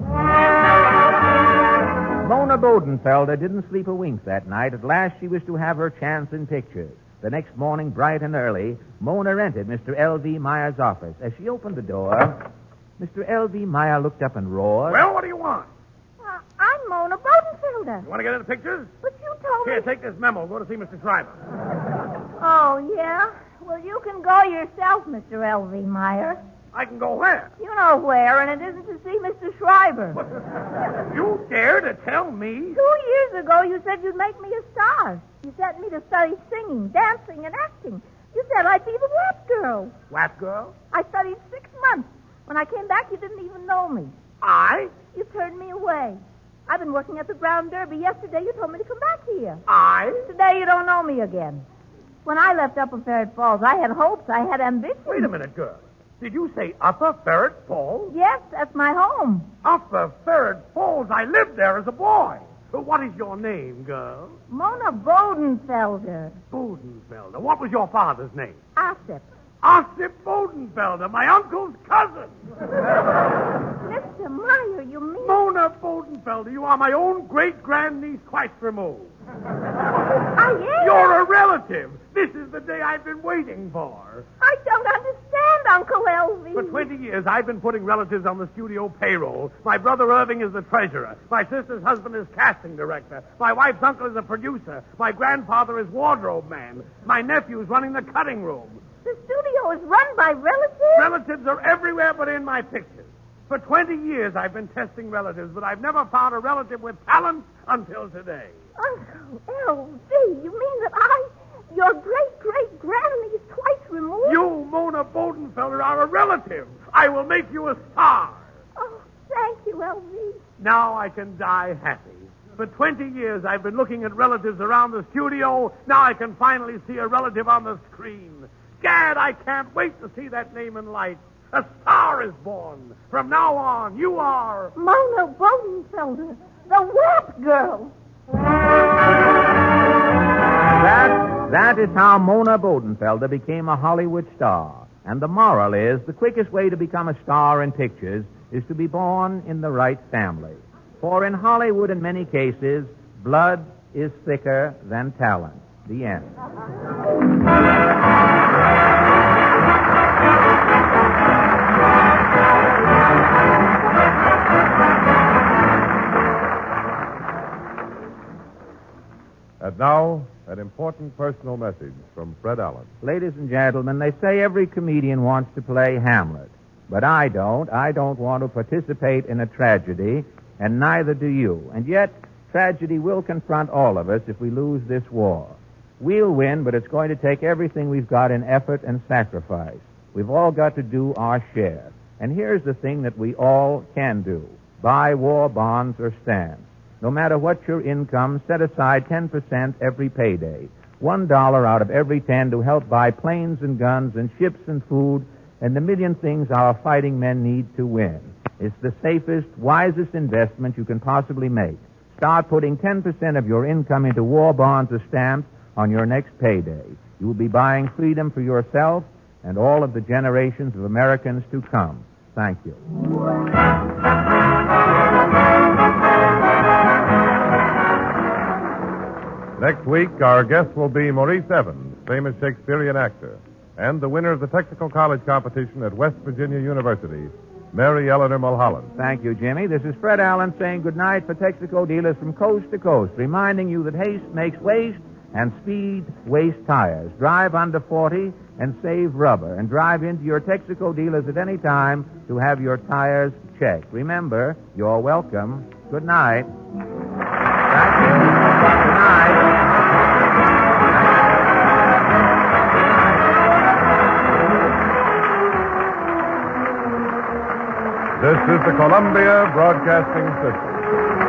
Mona Bodenfelder didn't sleep a wink that night. At last she was to have her chance in pictures. The next morning, bright and early, Mona entered Mister L D. Meyer's office. As she opened the door, Mister L D. Meyer looked up and roared. Well, what do you want? Uh, I'm Mona Bodenfelder. You want to get into pictures? But you told Here, me... take this memo. Go to see Mister Schreiber. Oh, yeah? Well, you can go yourself, Mister L V. Meyer. I can go where? You know where, and it isn't to see Mister Schreiber. You dare to tell me? Two years ago, you said you'd make me a star. You sent me to study singing, dancing, and acting. You said I'd be the WAP girl. WAP girl? I studied six months. When I came back, you didn't even know me. I? You turned me away. I've been working at the Brown Derby. Yesterday, you told me to come back here. I? Today, you don't know me again. When I left Upper Ferret Falls, I had hopes. I had ambition. Wait a minute, girl. Did you say Upper Ferret Falls? Yes, that's my home. Upper Ferret Falls. I lived there as a boy. But what is your name, girl? Mona Bodenfelder. Bodenfelder. What was your father's name? Ossip. Ossip Bodenfelder, my uncle's cousin. Mister Meyer, you mean... Mona Bodenfelder, you are my own great-grandniece twice removed. I am? You're a relative. This is the day I've been waiting for. I don't understand, Uncle Elvie. For twenty years, I've been putting relatives on the studio payroll. My brother Irving is the treasurer. My sister's husband is casting director. My wife's uncle is a producer. My grandfather is wardrobe man. My nephew's running the cutting room. The studio is run by relatives? Relatives are everywhere but in my pictures. For twenty years, I've been testing relatives, but I've never found a relative with talent until today. Uncle L V, you mean that I, your great-great-grandniece twice removed? You, Mona Bodenfelder, are a relative. I will make you a star. Oh, thank you, L V. Now I can die happy. For twenty years, I've been looking at relatives around the studio. Now I can finally see a relative on the screen. Gad, I can't wait to see that name in lights. A star is born. From now on, you are... Mona Bodenfelder, the Warp Girl. That, that is how Mona Bodenfelder became a Hollywood star. And the moral is the quickest way to become a star in pictures is to be born in the right family. For in Hollywood, in many cases, blood is thicker than talent. The end. And now, an important personal message from Fred Allen. Ladies and gentlemen, they say every comedian wants to play Hamlet. But I don't. I don't want to participate in a tragedy, and neither do you. And yet, tragedy will confront all of us if we lose this war. We'll win, but it's going to take everything we've got in effort and sacrifice. We've all got to do our share. And here's the thing that we all can do. Buy war bonds or stamps. No matter what your income, set aside ten percent every payday. One dollar out of every ten to help buy planes and guns and ships and food and the million things our fighting men need to win. It's the safest, wisest investment you can possibly make. Start putting ten percent of your income into war bonds or stamps on your next payday. You will be buying freedom for yourself and all of the generations of Americans to come. Thank you. Next week, our guest will be Maurice Evans, famous Shakespearean actor, and the winner of the Technical College competition at West Virginia University, Mary Eleanor Mulholland. Thank you, Jimmy. This is Fred Allen saying goodnight for Texaco dealers from coast to coast, reminding you that haste makes waste and speed wastes tires. Drive under forty and save rubber, and drive into your Texaco dealers at any time to have your tires checked. Remember, you're welcome. Good night. Thank you. Good night. This is the Columbia Broadcasting System.